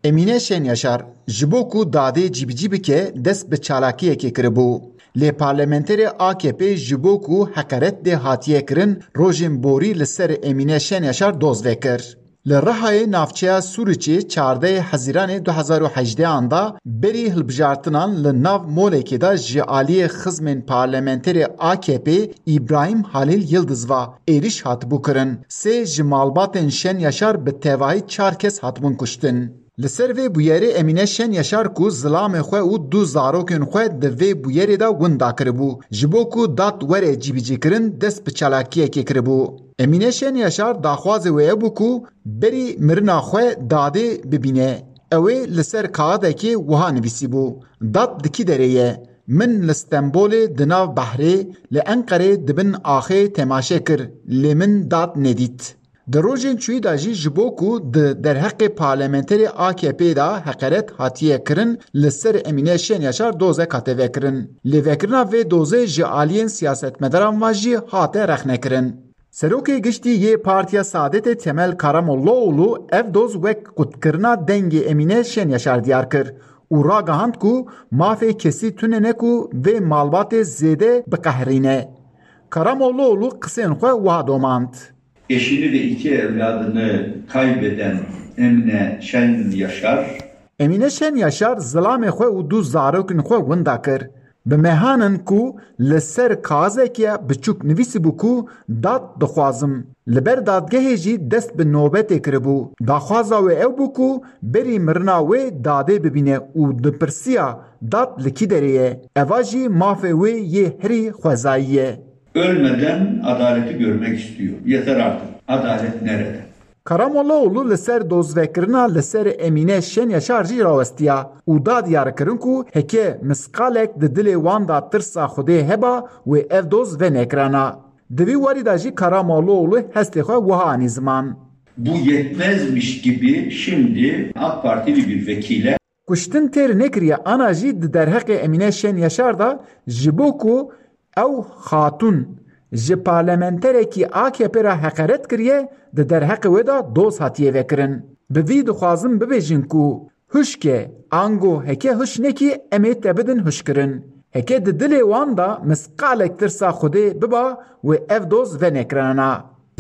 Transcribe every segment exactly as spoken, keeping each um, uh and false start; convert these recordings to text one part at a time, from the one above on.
Emine Şenyaşar ji bo ku dadê cîbicî bike dest bi çalakiyekê kiribû. Lê parlamenterê A K P ji bo ku heqaret dê hatiye kirin rojên borî li ser Emine Şenyaşar doz vekir. Li Rihayê navçeya Sûriçê çardeh Hezîranê du hezar û hejdeh da berî hilbijartinan li nav molekê de ji aliyê xizmên parlamenterê A K P İbrahim Halil Yıldızva êriş hatibû kirin. Sê ji malbatên Şenyaşar bi tevahî çar kes hatibûn kuştin. Li ser vê bûyerê Emine Şenyaşar ku zilamê xwe û du zarokên xwe di vê bûyerê de winda kiribû ji bo ku dat were cîbicîkirin dest bi çalakiyekê kiribû. Emine Şenyaşar daxwazê wê hebû ku berî mirina xwe dadê bibîne. Ew ê li ser kaxadekê wiha nivîsîbû. Dat di kî derê ye? Min li Stenbolê di nav Behrê li Enqerê dibin axê temaşe kir lê min dat nedît. Di rojên çûyî de jî ji bo ku di derheqê parlamenterê A K P da heqaret hatiye kirin li ser Emine Şenyaşar dozek hate vekirin. Lêvekirina vê dozê ji aliyên siyasetmedaran ve jî hate rexnekirin. Serokê giştî yê Partiya Saadetê Temel Karamollaoğlu ev doz wek qutkirina dengê Emine Şenyaşar diyar kir û ragihand ku mafê kesî tune ne ku vê malbatê zêde biqehrîne. Karamollaoğlu qisên xwe wiha domand. Eşini ve iki evladını kaybeden Emine Şenyaşar Emine Şenyaşar zilamê xwe û du zarokên xwe winda kir. Bi mehanin ku li ser kaxezeke biçûk nivîsîbû ku dat dixwazim. Li ber dadgehê jî dest bi nobetê kiribû. Daxwaza wê ew bû ku berî mirina wê dadê bibîne û dipirsiya dat li kî derê ye. Eva jî mafê wê yê herî xwezayî ye. Ölmeden adaleti görmek istiyor. Yeter artık. Adalet nerede? Karamollaoğlu li ser dozvekirina li ser Emine Şenyaşar jî rawestiya û da diyar kirin ku heke misqalek di dilê wan da tirsa Xwedê heba wê ev doz venekirana. Di vî warî de jî Karamollaoğlu hestê xwe wiha anî ziman. Bu yetmezmiş gibi şimdi AK Partili bir vekile Kuştin têr nekiriye ana jî di derheqê Emine Şenyaşar da ji bo ku ew xatûn ji parlamenterekî A K P ra heqaret kiriye di derheqê wê da doz hatiye vekirin. Bi vî dixwazim bibêjin ku huşke ango heke huş nekî em ê te bidin huşkirin. Heke di dilê wan da misqalek tirsa Xwedê biba wê ev doz venekirana.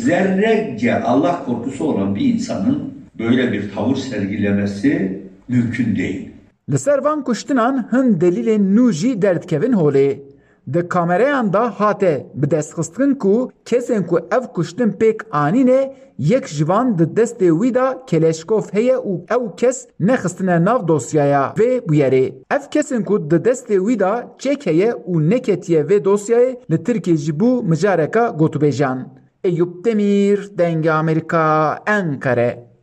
zerrece Allah korkusu olan bir insanın böyle bir tavır sergilemesi mümkün değil. Li ser van kuştinan hin delîlên nû jî derdkevin holê. Di kamerayan da hate bi destxistin ku kesên ku ev kuştin pêk anîne yek ji van di destê wî da Keleşkov heye û ew kes nexistine nav dosyaya vê bûyerê. Ev kesên ku di destê wî da çêk heye û neketiye vê dosyayê li Tirkiye jî bû mijareka gotûbêjan. Eyüp Demir, Denge Amerika, Ankara.